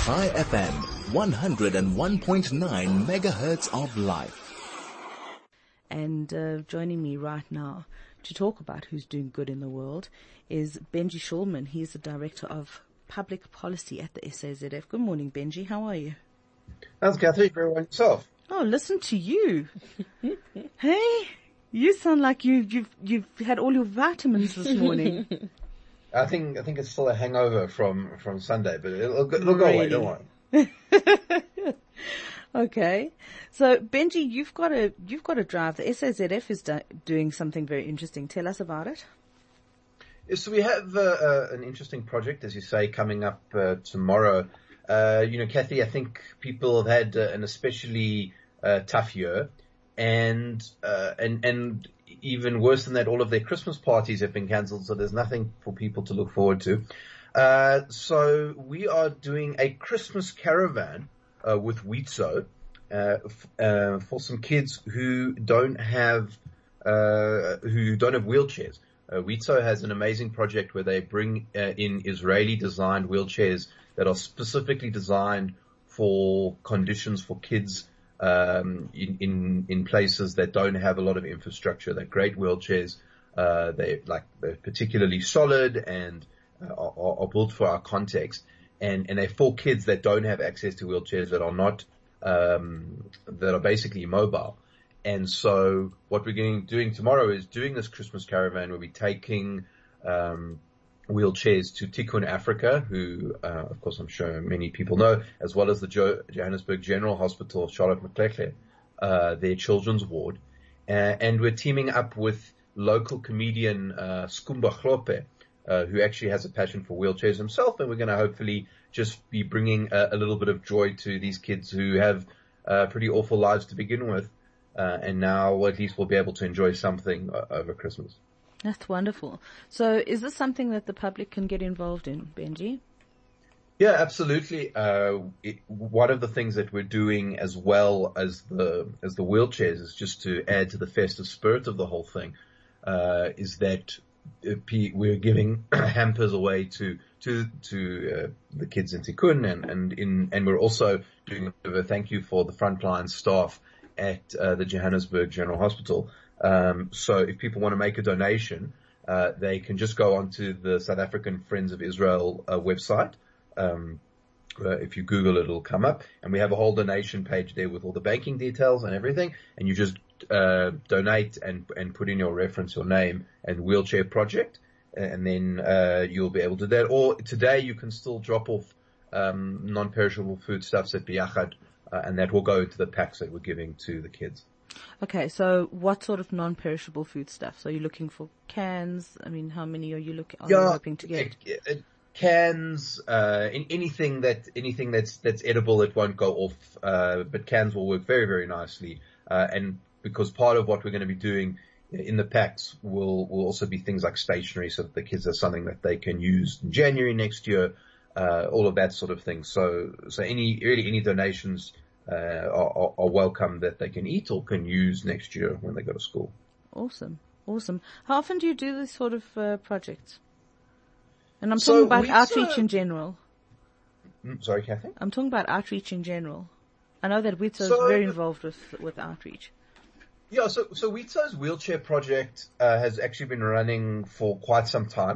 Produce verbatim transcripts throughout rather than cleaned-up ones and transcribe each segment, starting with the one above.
Chai F M, one oh one point nine megahertz of life. And uh, joining me right now to talk about who's doing good in the world is Benji Shulman. He's the Director of Public Policy at the S A Z F. Good morning, Benji. How are you? Thanks, Kathy. Very well yourself. Oh, listen to you. Hey, you sound like you, you've you've had all your vitamins this morning. I think I think it's still a hangover from, from Sunday, but it'll, it'll go away. Don't worry. Okay, so Benji, you've got to you've got to drive. The S A Z F is do, doing something very interesting. Tell us about it. Yes, so we have uh, uh, an interesting project, as you say, coming up uh, tomorrow. Uh, you know, Kathy, I think people have had uh, an especially uh, tough year, and uh, and and even worse than that, all of their Christmas parties have been cancelled. So there's nothing for people to look forward to. Uh, so we are doing a Christmas caravan. Uh, with Witzo, uh, f- uh, for some kids who don't have, uh, who don't have wheelchairs. Uh, Witzo has an amazing project where they bring uh, in Israeli designed wheelchairs that are specifically designed for conditions for kids, um, in, in, in places that don't have a lot of infrastructure. They're great wheelchairs. Uh, they like, they're particularly solid and uh, are, are built for our context. And, and they're for kids that don't have access to wheelchairs, that are not, um, that are basically immobile. And so what we're going, doing tomorrow is doing this Christmas caravan. We'll be taking, um, wheelchairs to Tikkun Africa, who, uh, of course I'm sure many people know, as well as the jo- Johannesburg General Hospital, Charlotte Maclechler, uh, their children's ward. Uh, and we're teaming up with local comedian, uh, Skumba Chlope, Uh, who actually has a passion for wheelchairs himself, and we're going to hopefully just be bringing a, a little bit of joy to these kids who have uh, pretty awful lives to begin with, uh, and now well, at least we'll be able to enjoy something uh, over Christmas. That's wonderful. So is this something that the public can get involved in, Benji? Yeah, absolutely. Uh, it, one of the things that we're doing as well as the as the wheelchairs is just to add to the festive spirit of the whole thing, uh, is that we're giving hampers away to to to uh, the kids in Tikkun, and and in and we're also doing a thank you for the frontline staff at uh, the Johannesburg General Hospital. Um, so if people want to make a donation, uh, they can just go onto the South African Friends of Israel uh, website. Um, uh, if you Google it, it'll come up, and we have a whole donation page there with all the banking details and everything, and you just uh, donate and and put in your reference, your name, and wheelchair project, and then uh, you'll be able to do that. Or today you can still drop off um, non-perishable foodstuffs at Biachad, uh, and that will go into the packs that we're giving to the kids. Okay, so what sort of non-perishable foodstuffs? Are you looking for cans? I mean, how many are you looking? Are yeah, you hoping to get? It, it, Cans, uh, in anything that, anything that's, that's edible, it won't go off, uh, but cans will work very, very nicely. Uh, and because part of what we're going to be doing in the packs will, will also be things like stationery, so that the kids have something that they can use in January next year, uh, all of that sort of thing. So, so any, really any donations, uh, are, are welcome that they can eat or can use next year when they go to school. Awesome. Awesome. How often do you do this sort of, uh, projects? And I'm So talking about we outreach sort of- in general. Mm, Sorry, Kathy? I'm talking about outreach in general. I know that Witzo So- is very involved with with outreach. Yeah, so, so Witzo's wheelchair project, uh, has actually been running for quite some time,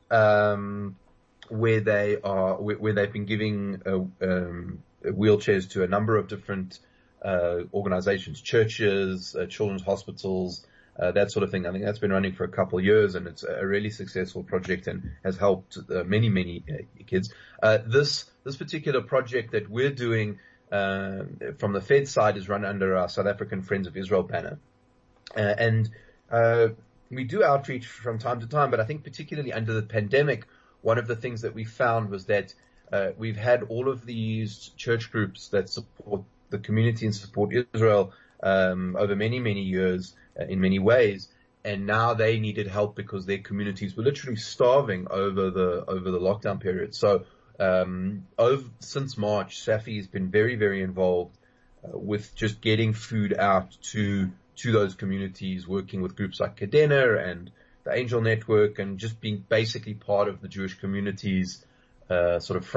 um, where they are, where, where they've been giving, uh, um, wheelchairs to a number of different, uh, organizations, churches, uh, children's hospitals, uh, that sort of thing. I think that's been running for a couple of years, and it's a really successful project and has helped uh, many, many uh, kids. Uh, this, this particular project that we're doing, uh, from the Fed side is run under our South African Friends of Israel banner. Uh, and, uh, we do outreach from time to time, but I think particularly under the pandemic, one of the things that we found was that, uh, we've had all of these church groups that support the community and support Israel, um, over many, many years, uh, in many ways. And now they needed help because their communities were literally starving over the, over the lockdown period. So, um, over, since March, Safi has been very, very involved, uh, with just getting food out to, to those communities, working with groups like Kedena and the Angel Network, and just being basically part of the Jewish community's, uh, sort of front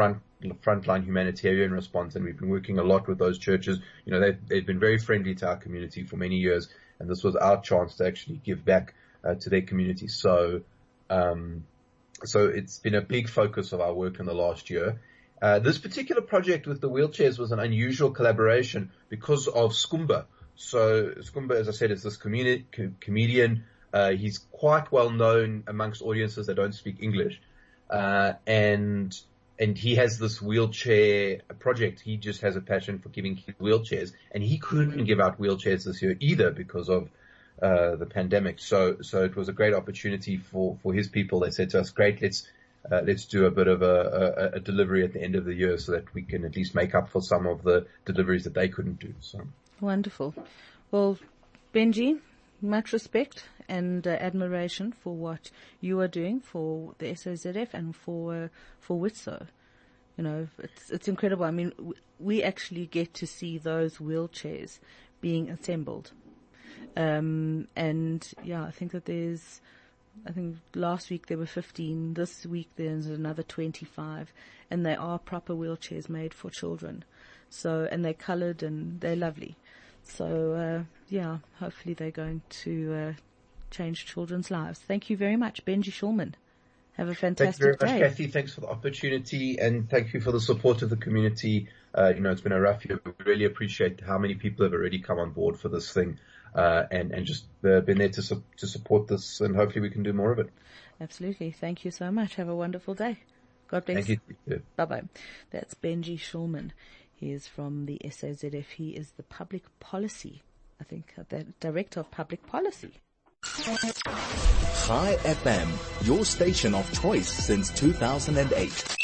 frontline humanitarian response, and we've been working a lot with those churches. You know, they've, they've been very friendly to our community for many years, and this was our chance to actually give back uh, to their community. So, um, so it's been a big focus of our work in the last year. Uh, this particular project with the wheelchairs was an unusual collaboration because of Skumba. So Skumba, as I said, is this comedi- co- comedian. Uh, he's quite well known amongst audiences that don't speak English. Uh, and, and he has this wheelchair project. He just has a passion for giving kids wheelchairs, and he couldn't give out wheelchairs this year either because of, uh, the pandemic. So, so it was a great opportunity for, for his people. They said to us, great, let's, uh, let's do a bit of a, a, a delivery at the end of the year so that we can at least make up for some of the deliveries that they couldn't do. So. Wonderful. Well, Benji, much respect and uh, admiration for what you are doing for the S A Z F and for uh, for Witso. You know, it's it's incredible. I mean, w- we actually get to see those wheelchairs being assembled. Um, and yeah, I think that there's, I think last week there were fifteen. This week there's another twenty-five, and they are proper wheelchairs made for children. So, and they're colored and they're lovely. So, uh, yeah, hopefully they're going to uh, change children's lives. Thank you very much, Benji Shulman. Have a fantastic day. Thank you very much, Kathy. Thanks for the opportunity, and thank you for the support of the community. Uh, you know, it's been a rough year. We really appreciate how many people have already come on board for this thing, uh, and, and just uh, been there to, su- to support this, and hopefully we can do more of it. Absolutely. Thank you so much. Have a wonderful day. God bless. Thank you. Bye-bye. That's Benji Shulman. He is from the S A Z F. He is the public policy, I think, the director of public policy. Chai F M, your station of choice since two thousand eight.